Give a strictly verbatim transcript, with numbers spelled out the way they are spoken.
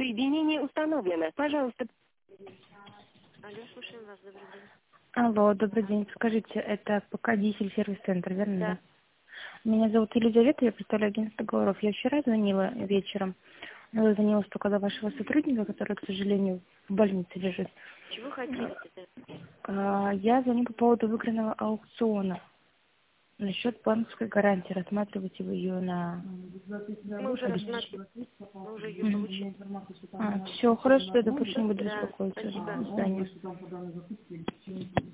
Соединение установлено. Пожалуйста. Алло, слушаем вас. Добрый день. Алло, добрый день. Скажите, это ПК Дизель сервис-центр, верно? Да. Меня зовут Елизавета, я представляю агентство договоров. Я вчера звонила вечером, но я звонила только до вашего сотрудника, который, к сожалению, в больнице лежит. Чего хотели-то? А, Я звоню по поводу выигранного аукциона. Насчет банковской гарантии. Рассматриваете вы ее на... Мы уже рассматривали. Мы уже ее получили. А, все, хорошо, я больше не буду Да, беспокоиться. спасибо. До свидания.